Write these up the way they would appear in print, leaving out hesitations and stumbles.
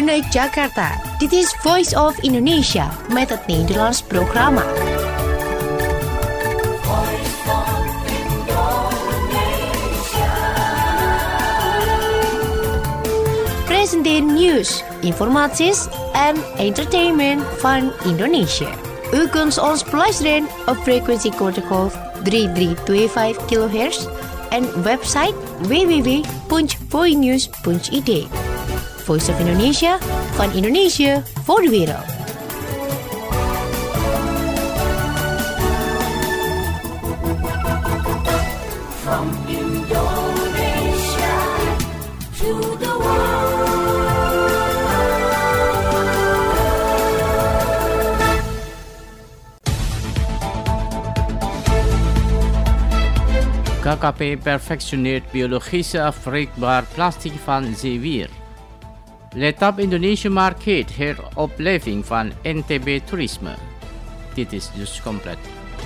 vanuit Jakarta. Dit is Voice of Indonesia met het Nederlands programma. Presenteer nieuws, informaties en entertainment van Indonesia. U kunt ons beluisteren op frequentiegolf 3325 kHz en website www.voinews.id. Voice of Indonesia, van Indonesië voor de wereld. From Indonesia to the world. KKP perfectioneert biologisch afbreekbaar plastic van zeewier. Let op, Indonesië markeert heropleving van NTB Toerisme. Dit is dus compleet.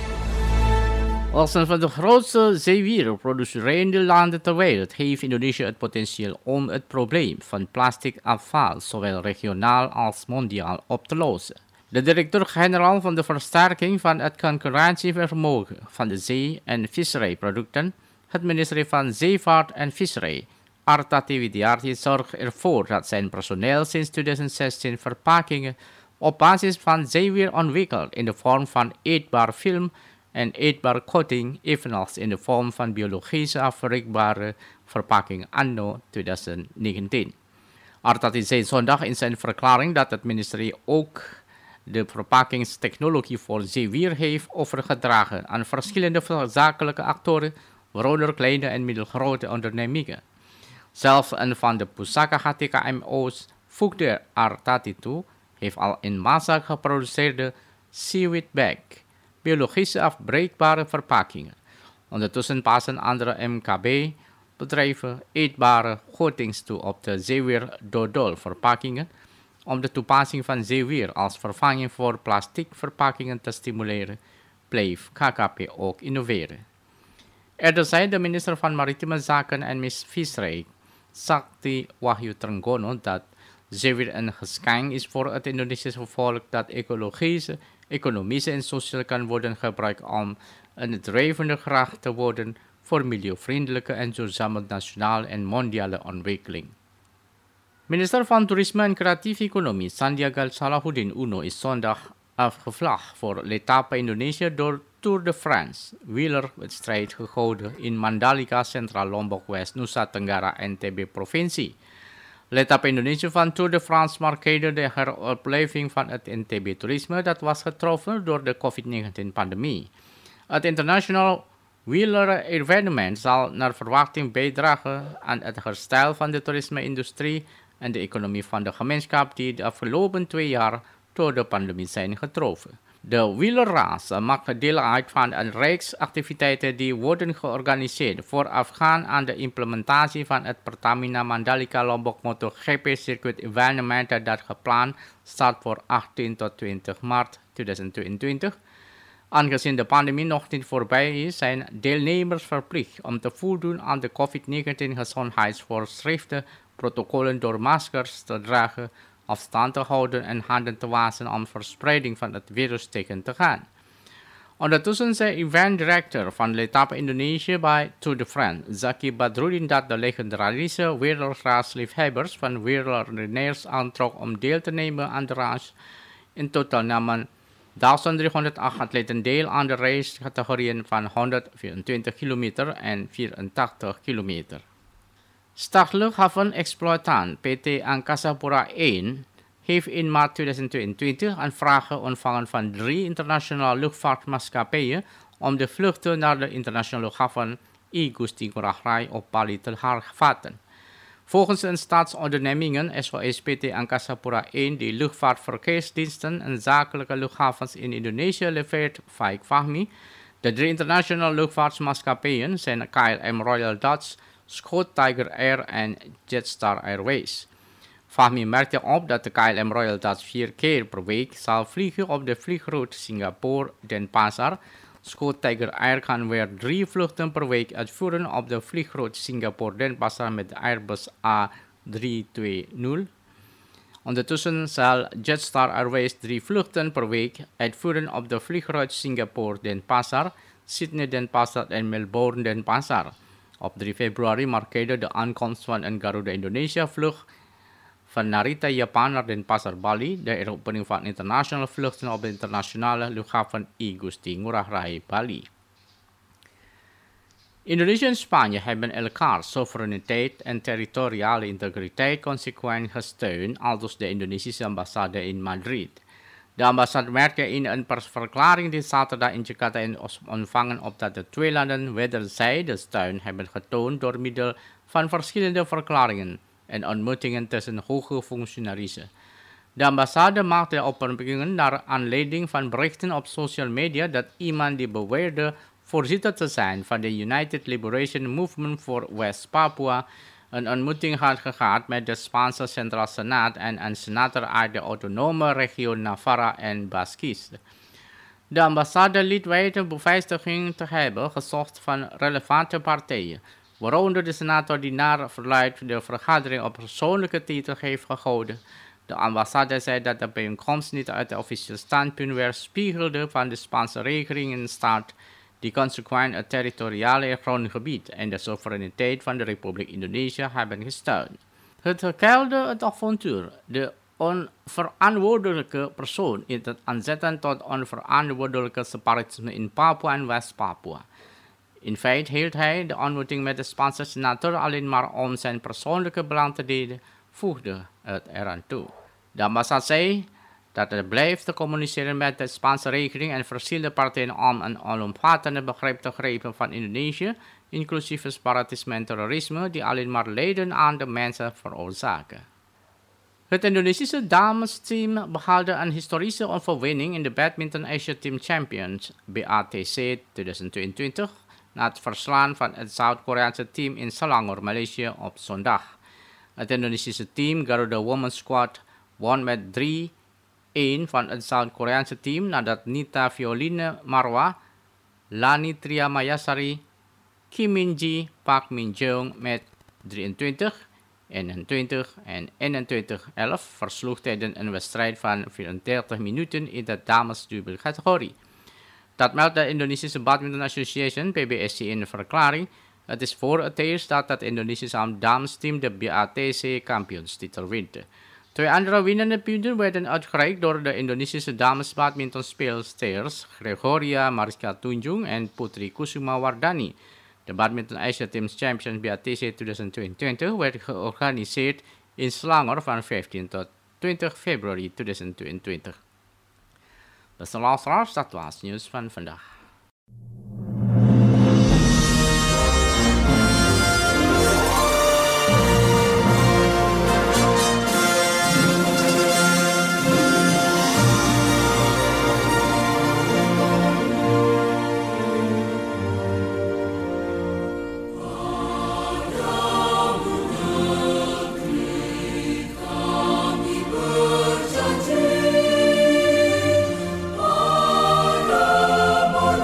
Als een van de grootste zeewierproducerende landen ter wereld heeft Indonesië het potentieel om het probleem van plastic afval zowel regionaal als mondiaal op te lossen. De directeur-generaal van de versterking van het concurrentievermogen van de zee- en visserijproducten, het ministerie van Zeevaart en Visserij, Artati Widiarti, zorgt ervoor dat zijn personeel sinds 2016 verpakkingen op basis van zeewier ontwikkelt in de vorm van eetbaar film en eetbaar coating, evenals in de vorm van biologisch afbreekbare verpakking anno 2019. Artati zei zondag in zijn verklaring dat het ministerie ook de verpakkingstechnologie voor zeewier heeft overgedragen aan verschillende zakelijke actoren, waaronder kleine en middelgrote ondernemingen. Zelfs een van de Pusaka HTKMO's, voegde Artati toe, heeft al in massa geproduceerde seaweed bag, biologisch afbreekbare verpakkingen. Ondertussen passen andere MKB-bedrijven eetbare coatings toe op de zeewier dodol verpakkingen, om de toepassing van zeewier als vervanging voor plastic verpakkingen te stimuleren, bleef KKP ook innoveren. Eerder zei de minister van Maritieme Zaken en Visserij, Sakti Wahyu Trenggono, dat zeewier een geschenk is voor het Indonesische volk dat ecologische, economische en sociaal kan worden gebruikt om een drijvende kracht te worden voor milieuvriendelijke en duurzame nationale en mondiale ontwikkeling. Minister van Toerisme en Creatieve Economie Sandiaga Salahuddin Uno is zondag afgevlagd voor l'etappe Indonesië door Tour de France, wielerwedstrijd gehouden in Mandalika, Centraal Lombok West, Nusa Tenggara NTB-provincie. L'etappe Indonesië van Tour de France markeerde de heropleving van het NTB-toerisme dat was getroffen door de COVID-19-pandemie. Het internationaal wielerevenement zal naar verwachting bijdragen aan het herstel van de toerisme-industrie en de economie van de gemeenschap die de afgelopen 2 jaar door de pandemie zijn getroffen. De wielerrace maakt deel uit van een reeks activiteiten die worden georganiseerd voorafgaand aan de implementatie van het Pertamina Mandalika Lombok MotoGP circuit evenement dat gepland staat voor 18 tot 20 maart 2022. Aangezien de pandemie nog niet voorbij is, zijn deelnemers verplicht om te voldoen aan de COVID-19 gezondheidsvoorschriften, protocollen door maskers te dragen, afstand te houden en handen te wassen om verspreiding van het virus tegen te gaan. Ondertussen zei eventdirector van l'etappe Indonesië bij Tour de France, Zaki Badruddin, dat de legendarische wielerrace-liefhebbers van wielrenners aantrok om deel te nemen aan de race. In totaal namen 1308 atleten deel aan de racecategorieën van 124 kilometer en 84 kilometer. Staatsluchthaven-exploitant PT Angkasa Pura I heeft in maart 2022 aanvragen ontvangen van 3 internationale luchtvaartmaatschappijen om de vluchten naar de internationale luchthaven I Gusti Ngurah Rai op Bali te hervatten. Volgens een staatsondernemingen SOS PT Angkasa Pura I, die luchtvaartverkeersdiensten en zakelijke luchthavens in Indonesië levert, Fahmi. De 3 internationale luchtvaartmaatschappijen zijn KLM Royal Dutch, Scoot Tiger Air en Jetstar Airways. Fahmi merkte op dat de KLM Royal Dutch 4 keer per week zal vliegen op de vliegroute Singapore-Denpasar. Scoot Tiger Air kan weer 3 vluchten per week uitvoeren op de vliegroute Singapore-Denpasar met de Airbus A320. Ondertussen zal Jetstar Airways 3 vluchten per week uitvoeren op de vliegruit Singapore-Denpasar, Sydney-Denpasar en Melbourne-Denpasar. Op 3 februari markeerde de aankomst van een Garuda Indonesia vlucht van Narita, Japan naar Denpasar, Bali, de heropening van internationale vluchten op de internationale luchthaven I Gusti Ngurah Rai, Bali. Indonesië en Spanje hebben elkaar soevereiniteit en territoriale integriteit consequent gesteund, aldus de Indonesische ambassade in Madrid. De ambassade merkte in een persverklaring die zaterdag in Jakarta is ontvangen op dat de twee landen wederzijds steun hebben getoond door middel van verschillende verklaringen en ontmoetingen tussen hoge functionarissen. De ambassade maakte opmerkingen naar aanleiding van berichten op social media dat iemand die beweerde voorzitter te zijn van de United Liberation Movement for West Papua een ontmoeting had gehad met de Spaanse Centraal Senaat en een senator uit de autonome regio Navarra en Baskies. De ambassade liet weten bevestiging te hebben gezocht van relevante partijen, waaronder de senator die naar verluidt de vergadering op persoonlijke titel heeft gehouden. De ambassade zei dat de bijeenkomst niet uit het officiële standpunt weerspiegelde van de Spaanse regering in staat die consequent het territoriale grondgebied en de soevereiniteit van de Republiek Indonesië hebben gesteund. Het verkeilde het avontuur, de onverantwoordelijke persoon in het aanzetten tot onverantwoordelijke separatisme in Papua en West-Papua. In feite hield hij de ontmoeting met de Spaanse senator alleen maar om zijn persoonlijke belang te dienen, voegde het eraan toe. De ambassade zei dat het blijft te communiceren met de Spaanse regering en verschillende partijen om een alomvattende begrip te grijpen van Indonesië, inclusief separatisme en terrorisme, die alleen maar lijden aan de mensen veroorzaken. Het Indonesische damesteam behaalde een historische overwinning in de Badminton Asia Team Champions BATC 2022 na het verslaan van het Zuid-Koreaanse team in Selangor, Maleisië op zondag. Het Indonesische team Garuda Women's Squad won met 3-1 van het Zuid-Koreaanse team nadat Nita Violine Marwa, Lani Triamayasari, Kim Min-ji, Park Min-jong met 23, 21 en 21-11 versloeg tijdens een wedstrijd van 34 minuten in de damesdubbelcategorie. Dat meldt de Indonesische Badminton Association, PBSC, in een verklaring. Het is voor het eerst dat het Indonesische damesteam de BATC-kampioenstitel wint. 2 andere winnende punten werden uitgereikt door de Indonesische damesbadmintonspeelsters Gregoria Mariska Tunjung en Putri Kusuma Wardani. De Badminton Asia Teams Champions BATC 2022 werd georganiseerd in Selangor van 15 tot 20 februari 2022. Beste luisteraars, dat was het nieuws van vandaag. More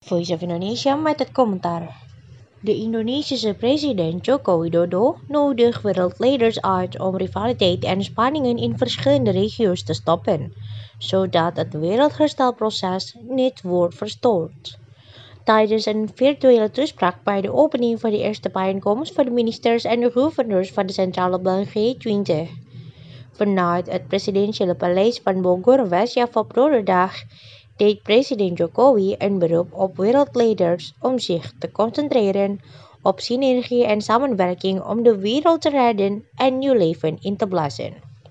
Voice of Indonesia met het commentaar. De Indonesische president Joko Widodo nodigt wereldleiders uit om rivaliteit en spanningen in verschillende regio's te stoppen, zodat het wereldherstelproces niet wordt verstoord. Tijdens een virtuele toespraak bij de opening van de eerste bijeenkomst van de ministers en de gouverneurs van de Centrale Bank G20. Vanuit het presidentiële paleis van Bogor, West-Java op donderdag, deed president Jokowi een beroep op wereldleiders om zich te concentreren op synergie en samenwerking om de wereld te redden en nieuw leven in te blazen.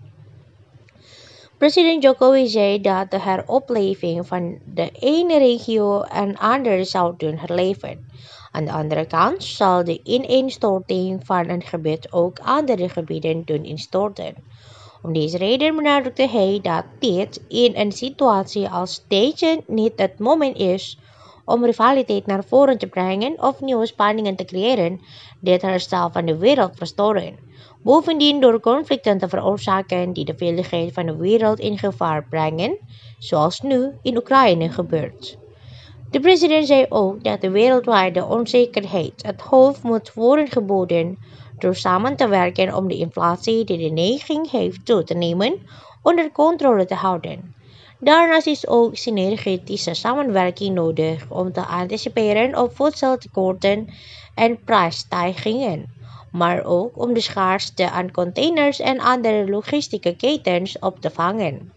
President Jokowi zei dat de heropleving van de ene regio een andere zou doen herleven. Aan de andere kant zal de ineenstorting van een gebied ook andere gebieden doen instorten. Om deze reden benadrukte hij dat dit in een situatie als deze niet het moment is om rivaliteit naar voren te brengen of nieuwe spanningen te creëren die het herstel van de wereld verstoren. Bovendien door conflicten te veroorzaken die de veiligheid van de wereld in gevaar brengen, zoals nu in Oekraïne gebeurt. De president zei ook dat de wereldwijde onzekerheid het hoofd moet worden geboden door samen te werken om de inflatie die de neiging heeft toe te nemen onder controle te houden. Daarnaast is ook synergetische samenwerking nodig om te anticiperen op voedseltekorten en prijsstijgingen, maar ook om de schaarste aan containers en andere logistieke ketens op te vangen.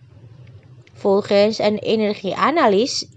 Volgens een energieanalyst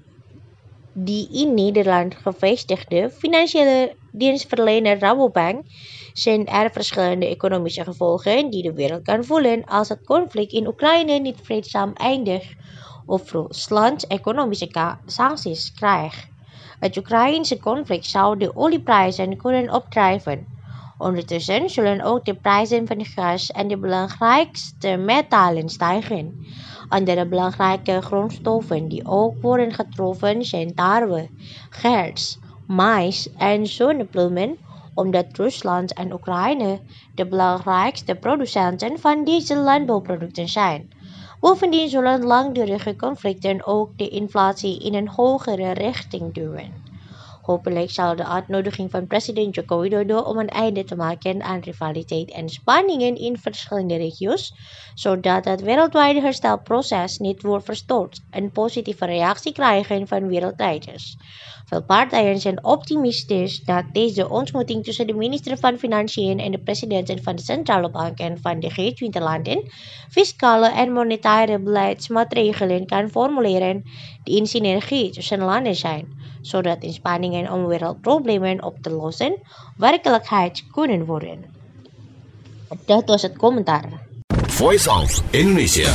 die in Nederland gevestigde financiële dienstverlener Rabobank zijn er verschillende economische gevolgen die de wereld kan voelen als het conflict in Oekraïne niet vreedzaam eindigt of Rusland economische sancties krijgt. Het Oekraïnse conflict zou de olieprijzen kunnen opdrijven. Ondertussen zullen ook de prijzen van gas en de belangrijkste metalen stijgen. Andere belangrijke grondstoffen die ook worden getroffen zijn tarwe, gerst, mais en zonnebloemen, omdat Rusland en Oekraïne de belangrijkste producenten van deze landbouwproducten zijn. Bovendien zullen langdurige conflicten ook de inflatie in een hogere richting duwen. Hopelijk zal de uitnodiging van president Joko Widodo om een einde te maken aan rivaliteit en spanningen in verschillende regio's, zodat het wereldwijde herstelproces niet wordt verstoord, een positieve reactie krijgen van wereldleiders. Veel partijen zijn optimistisch dat deze ontmoeting tussen de minister van Financiën en de presidenten van de centrale banken van de G20-landen fiscale en monetaire beleidsmaatregelen kan formuleren die in synergie tussen landen zijn, zodat inspanningen om wereldproblemen op te lossen werkelijkheid kunnen worden. Dat was het commentaar. Voice of Indonesia.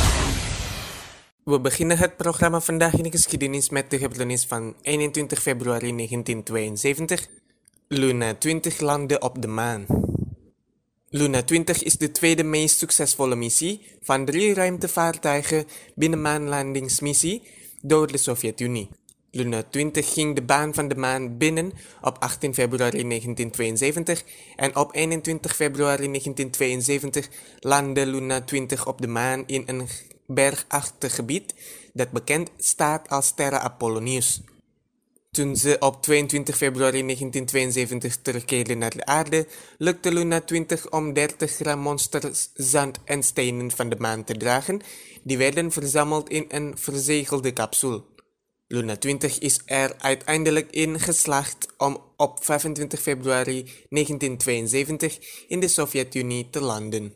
We beginnen het programma vandaag in de geschiedenis met de gebeurtenis van 21 februari 1972. Luna 20 landde op de maan. Luna 20 is de tweede meest succesvolle missie van 3 ruimtevaartuigen binnen maanlandingsmissie door de Sovjet-Unie. Luna 20 ging de baan van de maan binnen op 18 februari 1972 en op 21 februari 1972 landde Luna 20 op de maan in een bergachtig gebied dat bekend staat als Terra Apollonius. Toen ze op 22 februari 1972 terugkeerde naar de aarde, lukte Luna 20 om 30 gram monsters zand en stenen van de maan te dragen, die werden verzameld in een verzegelde capsule. Luna 20 is er uiteindelijk in geslaagd om op 25 februari 1972 in de Sovjet-Unie te landen.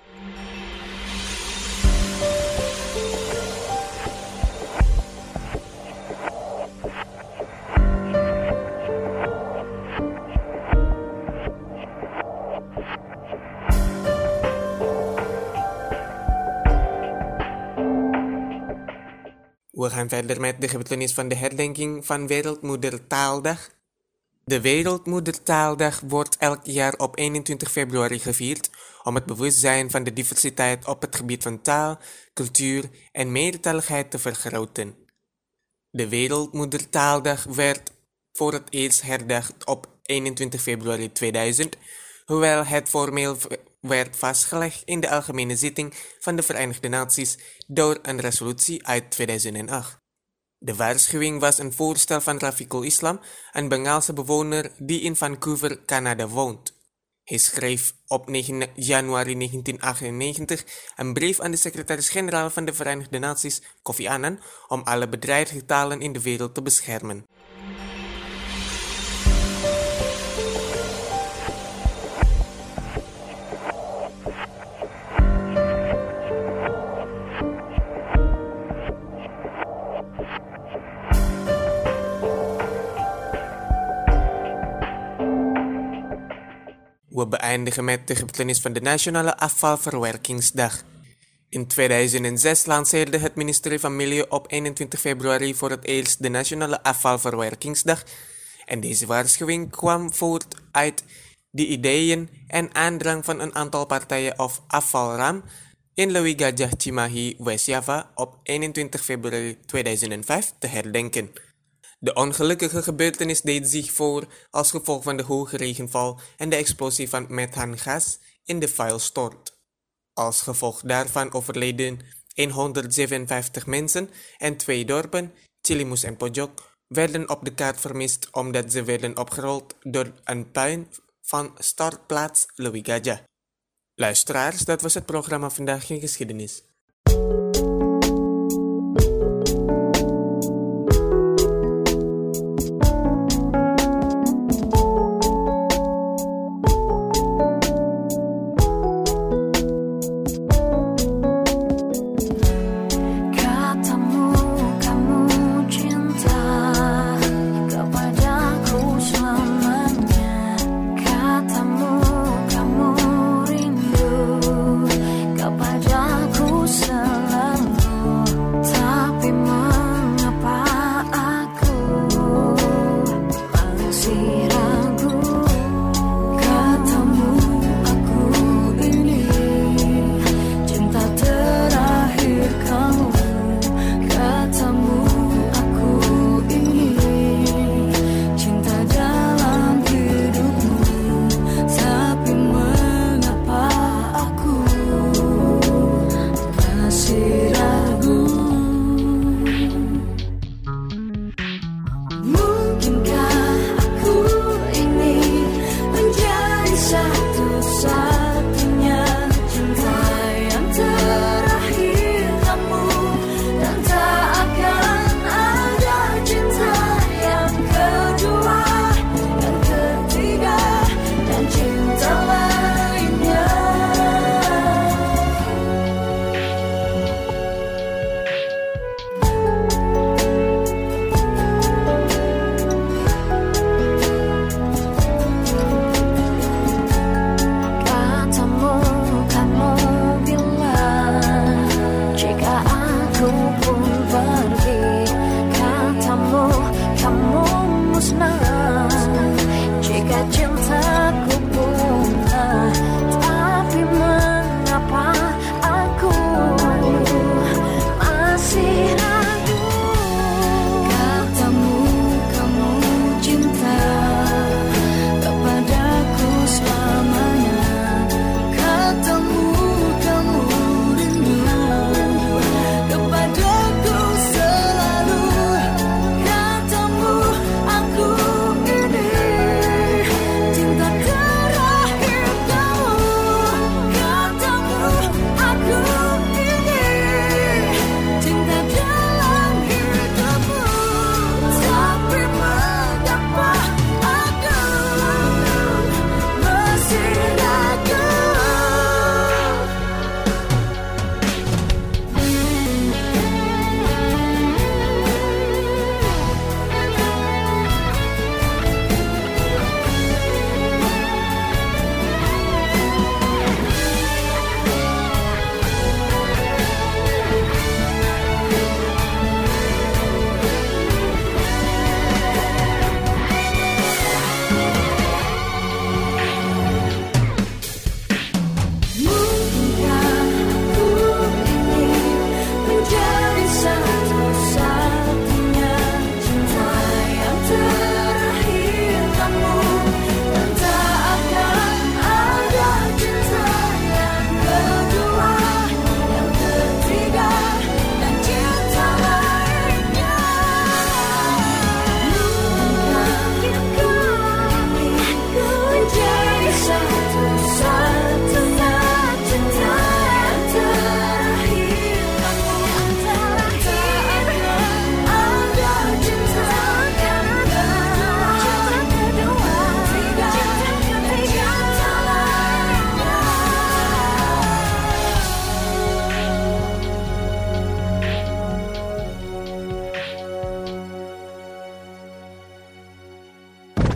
We gaan verder met de gebeurtenis van de herdenking van Wereldmoedertaaldag. De Wereldmoedertaaldag wordt elk jaar op 21 februari gevierd om het bewustzijn van de diversiteit op het gebied van taal, cultuur en meertaligheid te vergroten. De Wereldmoedertaaldag werd voor het eerst herdacht op 21 februari 2000, hoewel het formeel werd vastgelegd in de algemene zitting van de Verenigde Naties door een resolutie uit 2008. De waarschuwing was een voorstel van Rafiqul Islam, een Bengaalse bewoner die in Vancouver, Canada woont. Hij schreef op 9 januari 1998 een brief aan de secretaris-generaal van de Verenigde Naties, Kofi Annan, om alle bedreigde talen in de wereld te beschermen. We beëindigen met de gebeurtenis van de Nationale Afvalverwerkingsdag. In 2006 lanceerde het ministerie van Milieu op 21 februari voor het eerst de Nationale Afvalverwerkingsdag. En deze waarschuwing kwam voort uit de ideeën en aandrang van een aantal partijen of afvalram in Lewi Gajah Cimahi, West-Java op 21 februari 2005 te herdenken. De ongelukkige gebeurtenis deed zich voor als gevolg van de hoge regenval en de explosie van methaangas in de vuilstort. Als gevolg daarvan overleden 157 mensen en 2 dorpen, Cilimus en Pojok, werden op de kaart vermist omdat ze werden opgerold door een puin van stortplaats Lewi Gajah. Luisteraars, dat was het programma Vandaag in Geschiedenis. Katamu, kamu rindu kepadaku selamanya.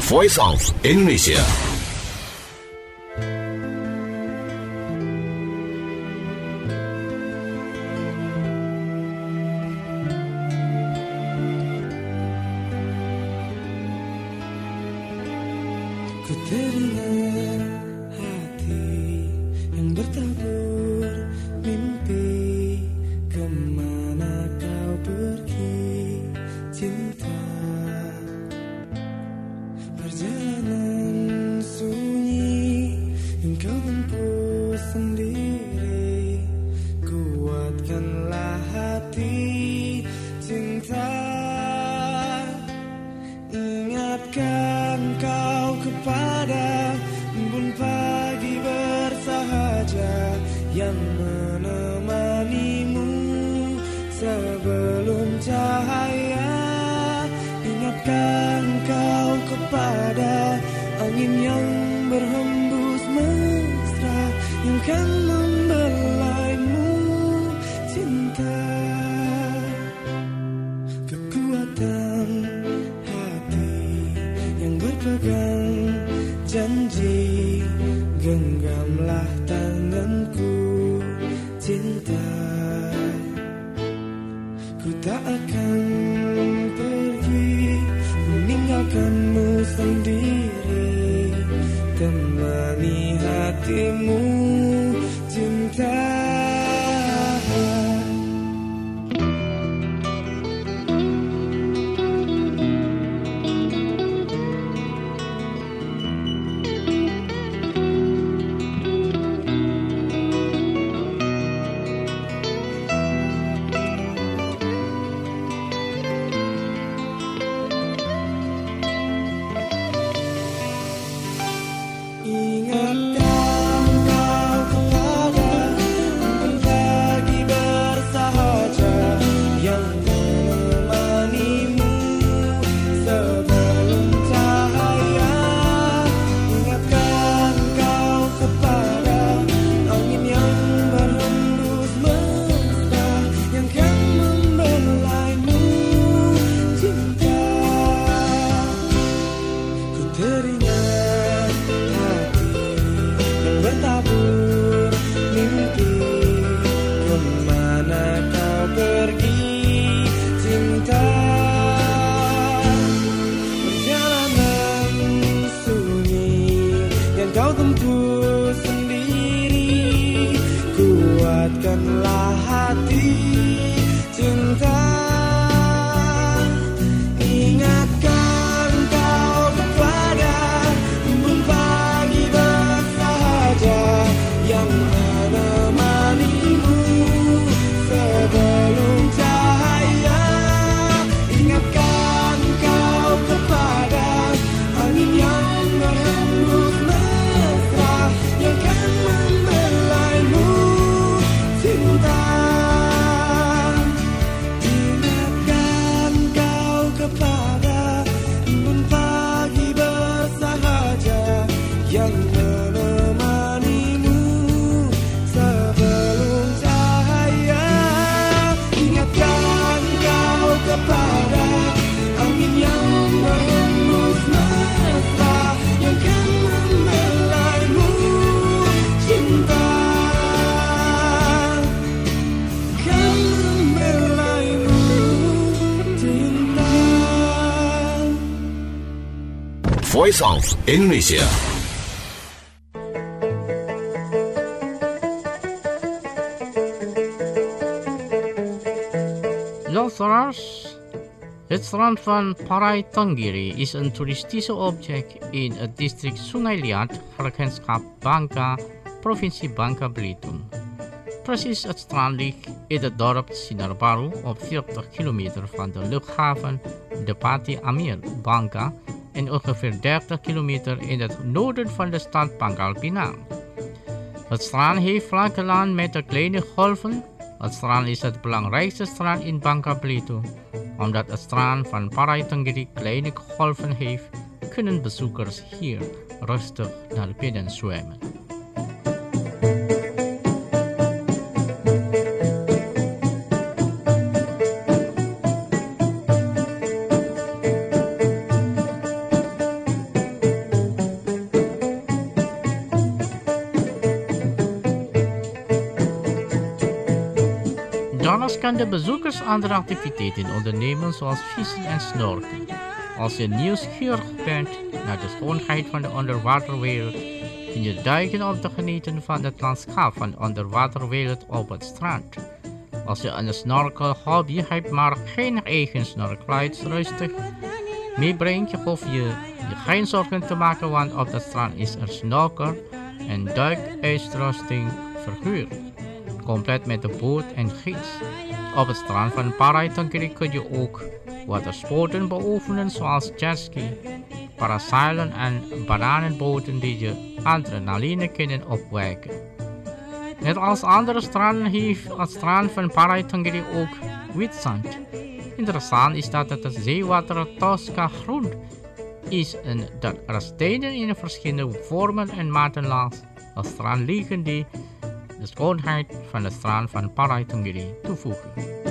Voice of Indonesia. Ku teringat hati yang bertabur mimpi, kemana kau pergi cinta. Perjalanan sunyi yang kau tempuh sendiri, kuatkanlah hati cinta. Ingatkan kau kepada embun pagi bersahaja yang menemanimu sebelum cahaya. Ingatkan kau kepada angin yang berhembus mesra yang kan membelaimu cinta. Kekuatan hati yang berpegang janji, genggamlah tanganku cinta. Ku tak akan pergi meninggalkanmu sendiri, temani hatimu cinta. Ingatkan kau kepada embun pagi bersahaja yang menemanimu sebelum cahaya. Ingatkan kau kepada angin yang berhembus mesra yang kan membelaimu cinta. Ku teringat bertabur mimpi, kemana kau pergi cinta. Perjalanan sunyi yang kau tempuh sendiri, kuatkanlah hati cinta. Ingatkan kau kepada embun pagi bersahaja yang menemanimu sebelum cahaya. Ingatkan kau kepada angin yang berhembus mesra yang kan membelaimu cinta. Ingatkan kau kepada embun pagi bersahaja yang menemanimu sebelum cahaya. Ingatkan kau kepada angin yang berhembus mesra yang kan membelaimu cinta, kan membelaimu cinta. Voice of Indonesia. Luthers, het strand van Parai Tenggiri is een toeristische object in het district Sungai Liat, gemeenschap Bangka, provincie Bangka Belitung. Precies, het strand ligt in het dorp Sinar Baru op 40 kilometer van de luchthaven Depati Amir, Bangka, en ongeveer 30 kilometer in het noorden van de stad Pangkal Pinang. Het strand heeft vlakke land met kleine golven. Het strand is het belangrijkste strand in Bangka Belitung. Omdat het strand van Parai Tenggiri kleine golven heeft, kunnen bezoekers hier rustig naar binnen zwemmen. Tevens kan de bezoekers andere activiteiten ondernemen zoals vissen en snorken. Als je nieuwsgierig bent naar de schoonheid van de onderwaterwereld, kun je duiken om te genieten van het landschap van de onderwaterwereld op het strand. Als je een snorkelhobby hebt, maar geen eigen snorkelflights rustig meebrengt, hoef je geen zorgen te maken, want op het strand is er snorkel en duikuitrusting verhuurd, compleet met de boot en gids. Op het strand van Paraitangiri kun je ook watersporten beoefenen zoals jetski, parasailen en bananenboten die je adrenaline kunnen opwekken. Net als andere stranden heeft het strand van Paraitangiri ook wit zand. Interessant is dat het zeewater Tosca groen is en dat er steden in verschillende vormen en maten langs het strand liggen die de schoonheid van het strand van Paraitangiri toevoegen.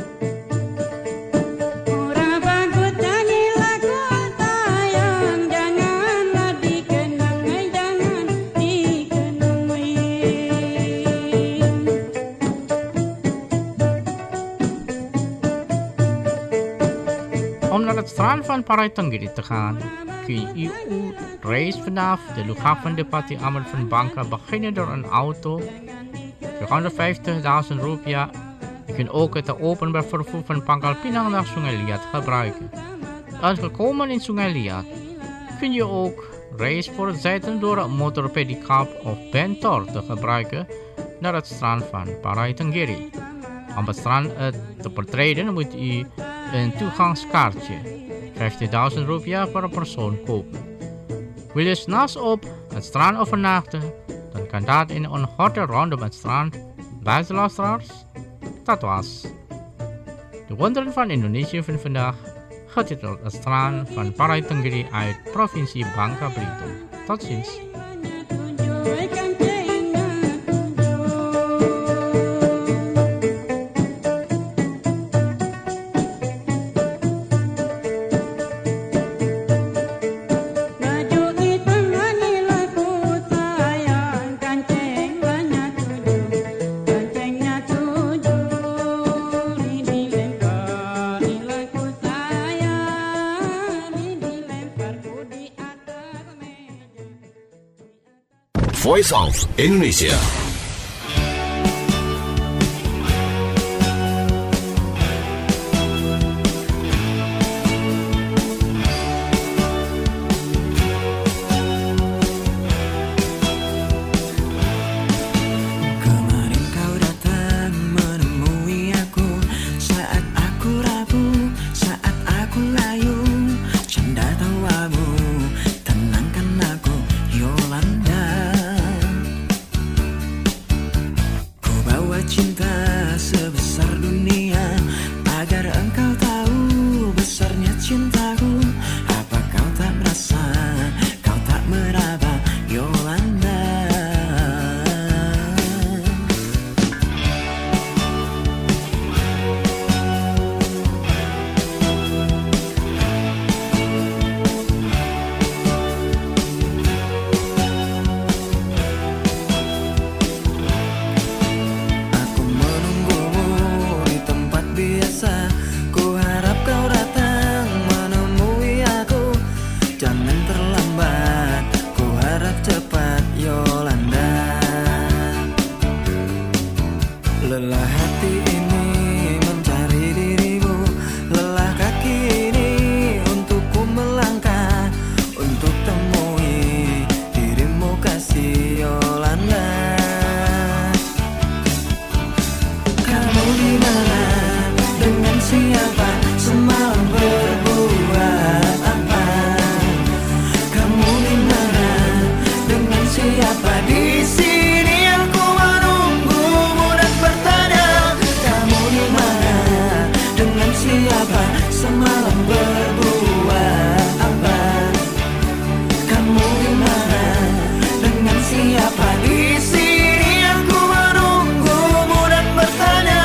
Om naar het strand van Paraitangiri te gaan, kun je uw reis vanaf de luchthaven Depati Amar van Bangka beginnen door een auto. 450.000 rupiah. Je kunt ook het openbaar vervoer van Pangkal Pinang naar Sungai Liat gebruiken. Aangekomen in Sungai Liat kun je ook reis voortzetten door een motorpedicab of bentor te gebruiken naar het strand van Paraitangiri. Om het strand te betreden moet u een toegangskaartje, 50.000 rupiah per persoon kopen. Wil je 's nachts op het strand overnachten, dan kan dat in een hotel rondom het strand. Beste luisteraars, dat was de wonderen van Indonesië van vandaag, getiteld Het strand van Paraitangiri uit provincie Bangka Belitung. Tot ziens. Voice of Indonesia. Kemarin kau datang menemui aku saat aku rapuh, saat aku layu. Canda tawamu tenangkan aku, Yolanda. Ku bawa cinta sebesar dunia agar engkau tahu besarnya cintaku. Apa kau tak merasa, kau tak meraba, Yolanda. Aku menunggumu di tempat biasa. Ku harap kau datang menemui aku. Jangan terlambat, ku harap cepat, Yolanda. Lelah hati ini mencari dirimu, lelah kaki ini untukku melangkah, untuk temui dirimu kasih, Yolanda. Kamu di mana? Dengan siapa? Semalam berbuat apa? Kamu di mana? Dengan siapa? Di sini aku menunggumu dan bertanya. Kamu di mana? Dengan siapa? Semalam berbuat apa? Kamu di mana? Dengan siapa? Di sini aku menunggumu dan bertanya.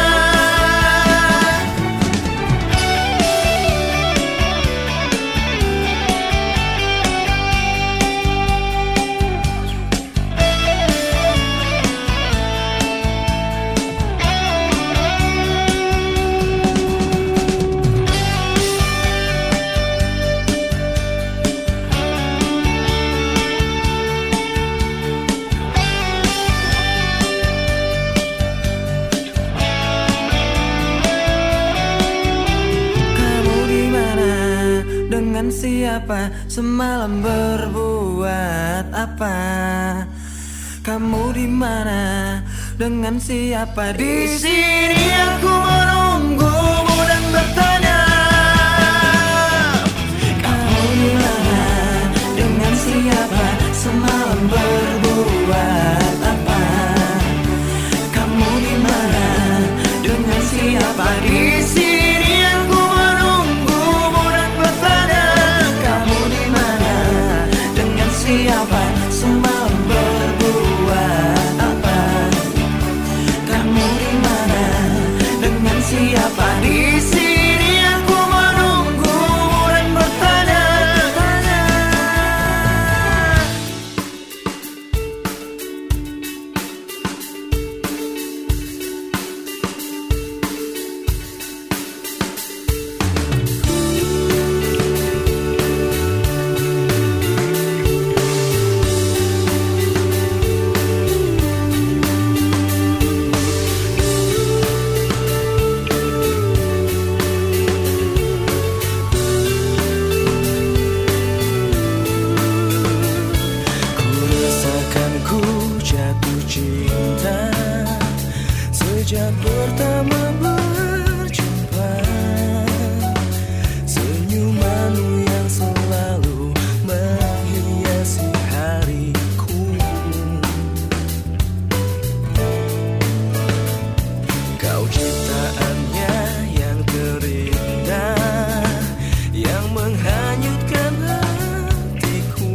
dengan siapa semalam berbuat apa? Kamu di mana? Dengan siapa? Di sini aku menunggumu dan bertanya. Kamu di mana? Dengan siapa semalam berbuat apa? Kamu di mana? Dengan siapa? Di sini aku menunggumu dan bertanya. Kamu di mana? Dengan siapa semalam berbuat apa? Kamu di mana? Dengan siapa? Di sini aku menunggumu dan bertanya. Sejak pertama berjumpa, senyumanmu yang selalu menghiasi hariku. Kau ciptaannya yang terindah, yang menghanyutkan hatiku.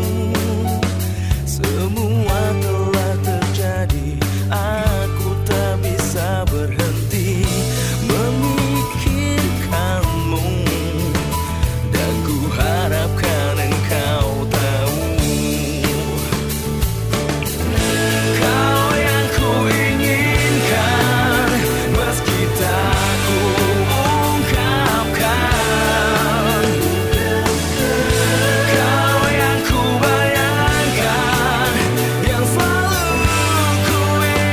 Semua telah terjadi, aku tak bisa berhenti memikirkanmu, dan ku harapkan engkau tahu. Kau yang ku inginkan, meski tak ku ungkapkan. Kau yang ku bayangkan, yang selalu ku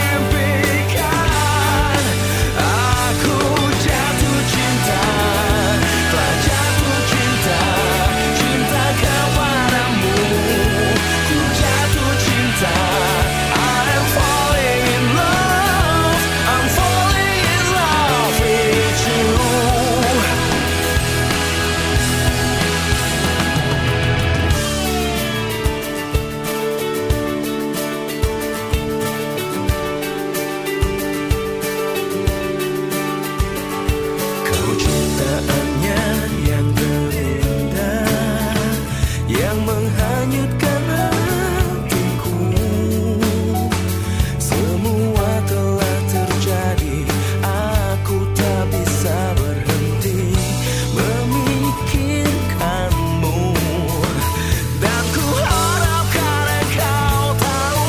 impikan. Aku jatuh cinta, telah jatuh cinta, cinta kepadamu. Ku jatuh cinta, I'm falling in love, I'm falling in love with you. Kau ciptaannya yang terindah, yang menghanyutkan hatiku. Semua telah terjadi, aku tak bisa berhenti memikirkanmu, dan ku harapkan engkau tahu.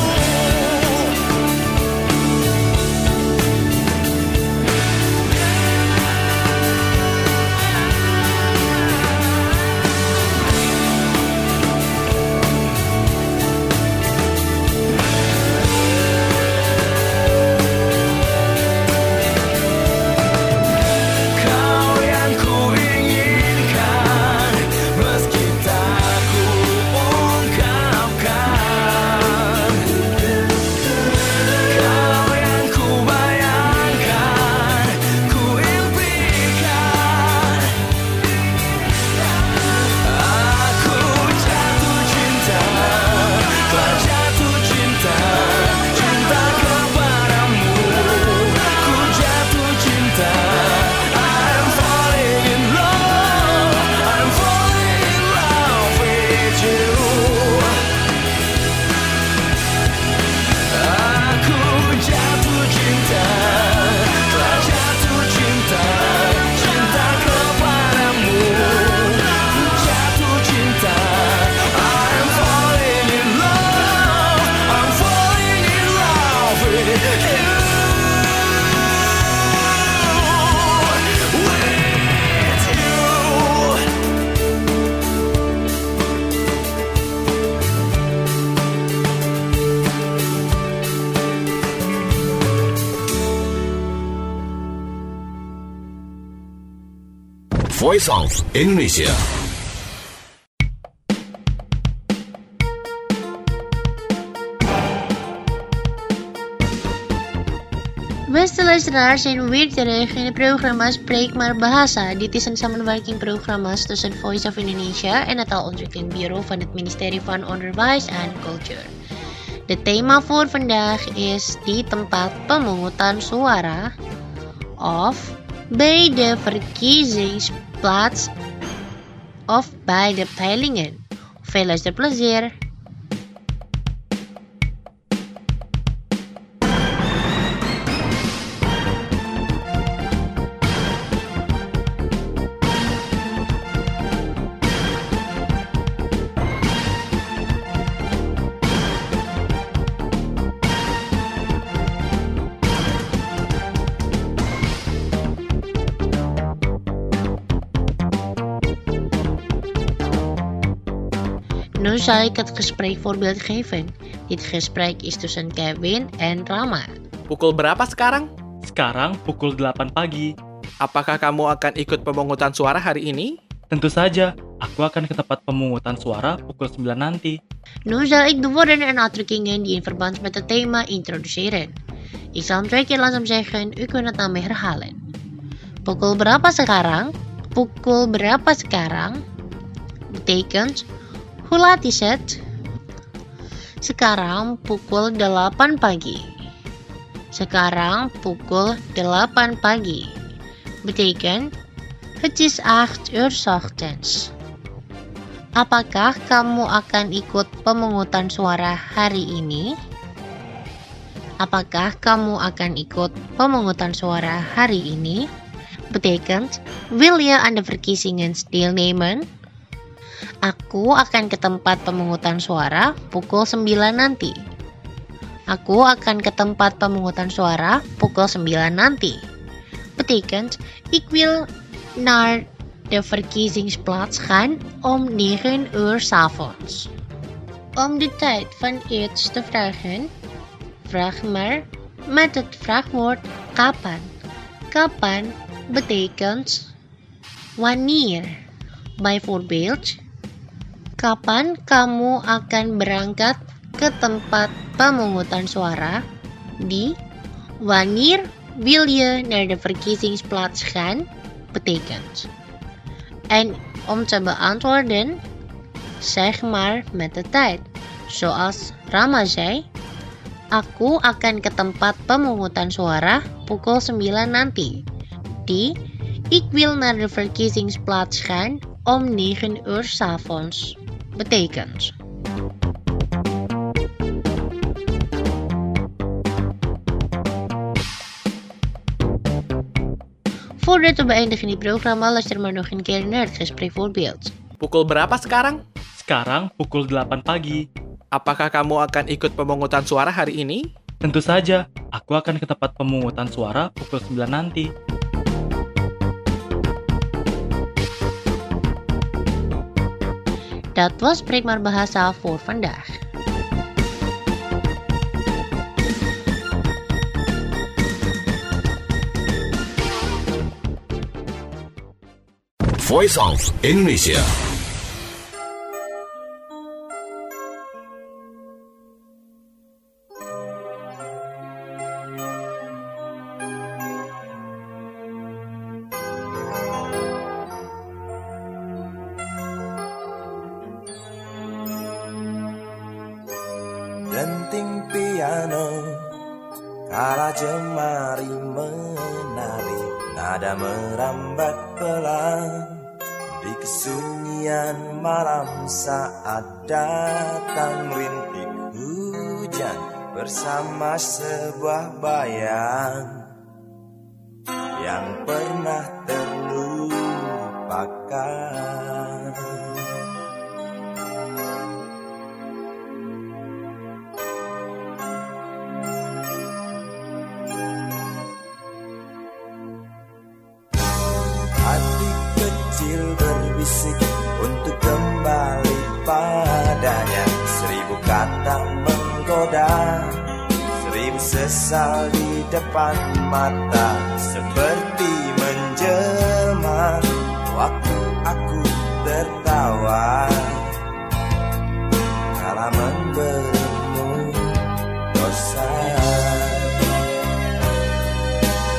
Kau yang ku inginkan, meski tak ku ungkapkan. Kau yang ku bayangkan, ku impikan. Aku jatuh cinta, telah jatuh cinta, cinta kepadamu. Ku jatuh cinta, I'm falling in love, I'm falling in love with you. Aku jatuh cinta, telah jatuh cinta, cinta kepadamu. Ku jatuh cinta, I'm falling in love, I'm falling in love with you. Voice of Indonesia. luisteraars zijn weer terug in het programma Spreek maar Bahasa. Dit is een samenwerkingsprogramma tussen Voice of Indonesia en het Taalontwikkelingsbureau van het ministerie van Onderwijs en Cultuur. Het thema voor vandaag is di tempat pemungutan suara of bij de verkiezingsplaats of bij de peilingen. Veel luisterplezier. Nu zal ik het gesprekvoorbeeld geven. Dit gesprek is tussen Kevin en Rama. Pukul berapa sekarang? Sekarang pukul 8 pagi. Apakah kamu akan ikut pemungutan suara hari ini? Tentu saja, aku akan ke tempat pemungutan suara pukul 9 nanti. Nu zal ik de woorden en uitdrukkingen die in verband met het thema introduceren. Ik zal hem 2 keer langzaam zeggen, u kunt het na mij herhalen. Pukul berapa sekarang? Pukul berapa sekarang? Betekent, hoe laat is het? Sekarang pukul 8 pagi. Sekarang pukul 8 pagi. Betekent, het is 8 uur 's ochtends. Apakah kamu akan ikut pemungutan suara hari ini? Apakah kamu akan ikut pemungutan suara hari ini? Betekent, wil je aan de verkiezingen deelnemen? Aku akan ke tempat pemungutan suara pukul 9 nanti. Aku akan ke tempat pemungutan suara pukul 9 nanti. Betekent, ik wil naar de verkiezingsplaats gaan om 9 uur 's avonds. Om de tijd van iets te vragen, vraag maar met het vraagwoord kapan. Kapan betekent wanneer. Bijvoorbeeld, kapan kamu akan berangkat ke tempat pemungutan suara? Di, wanneer wil je naar de verkiezingsplaats gaan? Betekent. En om te beantwoorden, zeg maar met de tijd. Zoals Rama zei, aku akan ke tempat pemungutan suara pukul 9 nanti. Di, ik wil naar de verkiezingsplaats gaan om 9 uur 's avonds. Betekent. Voordat we beëindigen dit programma, luister maar nog een keer naar het gesprekvoorbeeld. Pukul berapa sekarang? Sekarang pukul 8 pagi. Apakah kamu akan ikut pemungutan suara hari ini? Tentu saja, aku akan ke tempat pemungutan suara pukul 9 nanti. Dat was Spreek maar Bahasa voor vandaag. Voice of Indonesia. Denting piano, kala jemari menari, nada merambat pelan di kesunyian malam saat datang rintik hujan bersama sebuah bayang yang pernah terlupakan. Hati kecil berbisik untuk kembali padanya. 1000 kata menggoda, 1000 sesal di depan mata. Seperti menjelma waktu aku tertawa kala memberimu dosa.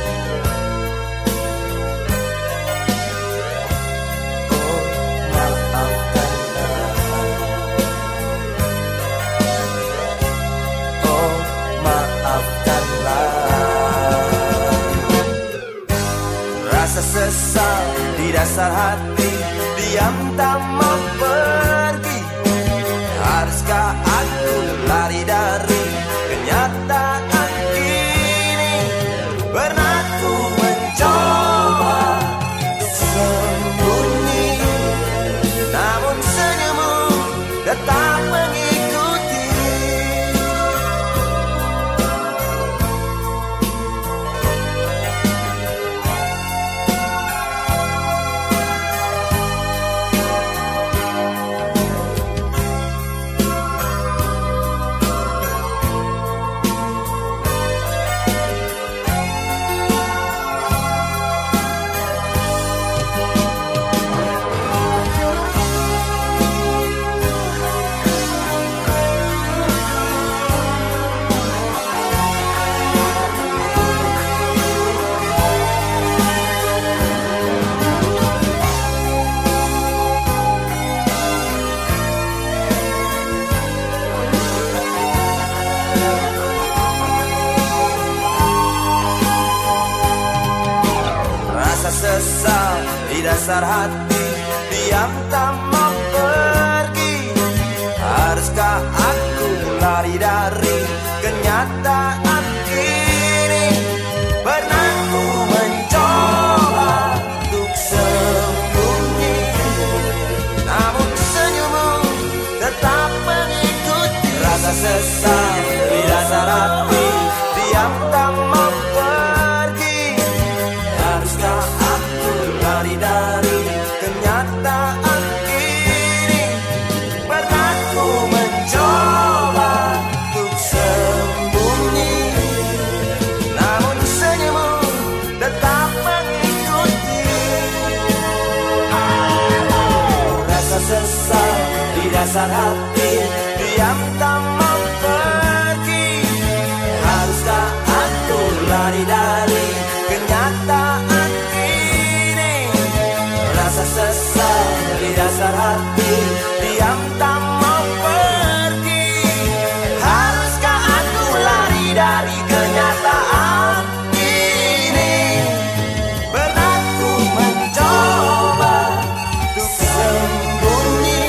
dasar hati diam tak mau pergi. Haruskah aku lari dari kenyataan ini? Pernah ku mencoba sembunyi, namun senyummu tetap mengikuti. Sesal di dasar hati diam tak mau pergi. Haruskah aku lari dari kenyataan ini? Pernah ku mencoba untuk sembunyi, namun senyummu tetap mengikuti. Rasa sesal di dasar hati diam tak mau pergi. Haruskah aku lari dari kenyataan ini? Pernah ku mencoba untuk sembunyi, namun senyummu tetap mengikuti. Rasa sesal di dasar hati diam tak mau pergi. Haruskah aku lari dari kenyataan ini? Rasa sesal di dasar hati diam tak mau pergi. Haruskah aku lari dari kenyataan ini? Pernah ku mencoba untuk sembunyi,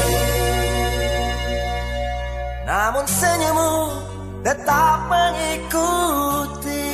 namun senyummu tetap mengikuti.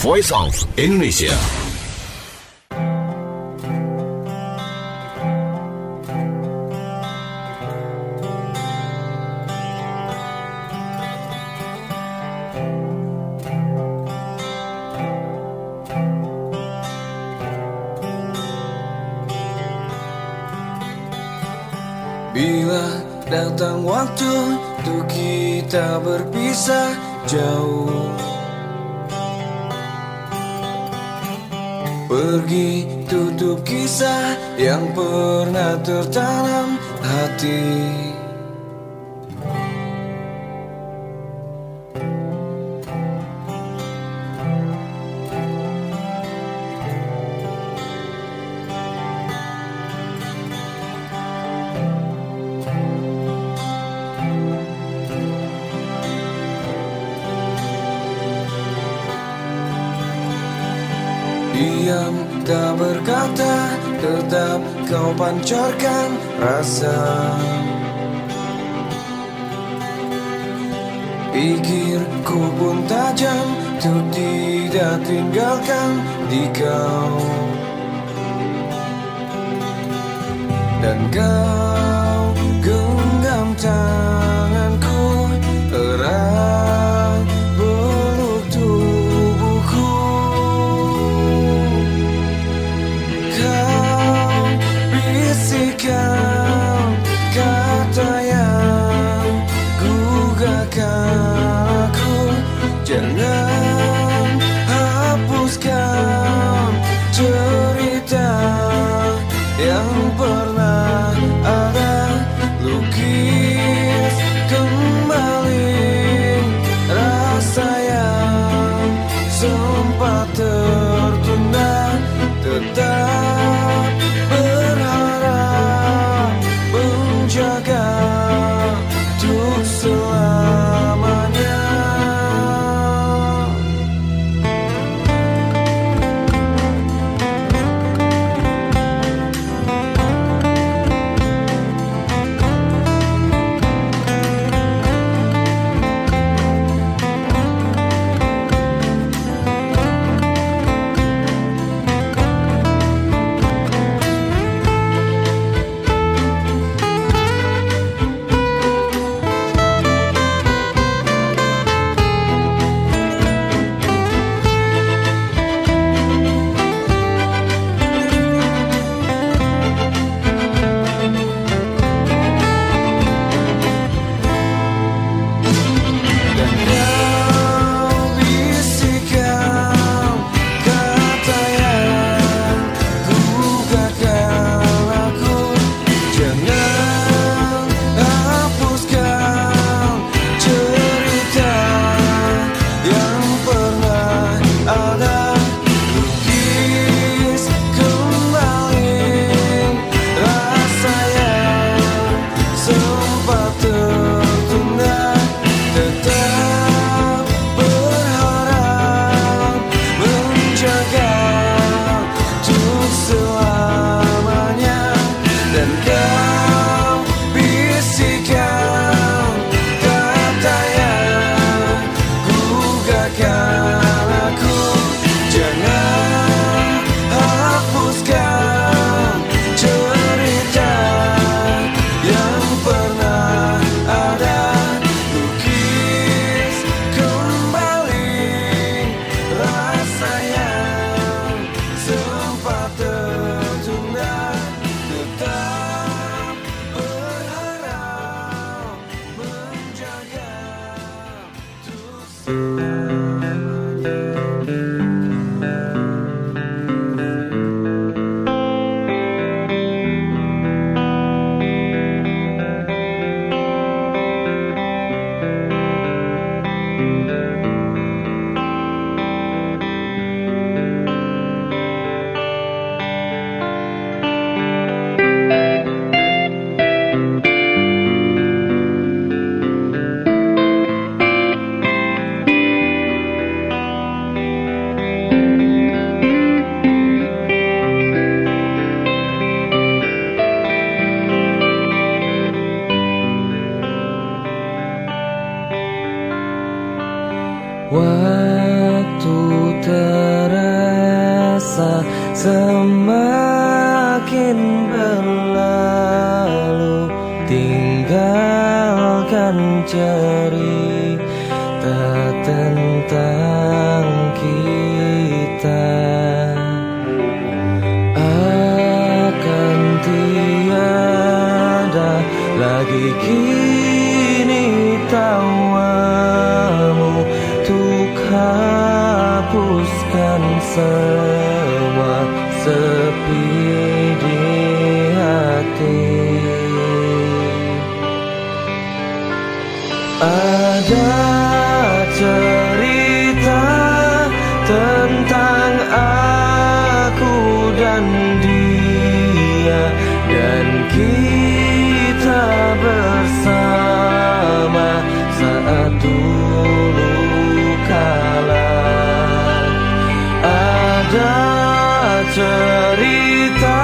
Voice of Indonesia. Bila datang waktu untuk kita berpisah jauh, pergi tutup kisah yang pernah tertanam hati. Diam tak berkata, tetap kau pancarkan rasa. Pikirku pun tajam, untuk tidak tinggalkan di kau. Dan kau genggam tanganku erat, peluk tubuhku. Kau bisikan kata yang gugahkan aku. Jangan hapuskan cerita yang pernah ada. Lukis kembali rasa yang sempat tertunda. Tetap berharap menjaga untuk selamanya. Semakin berlalu, tinggalkan cerita tentang kita. Akan tiada lagi kini tawamu untuk hapuskan semua sepi di hati. Ada cerita tentang aku dan dia, dan kita bersama saat dulu kala. Ada cerita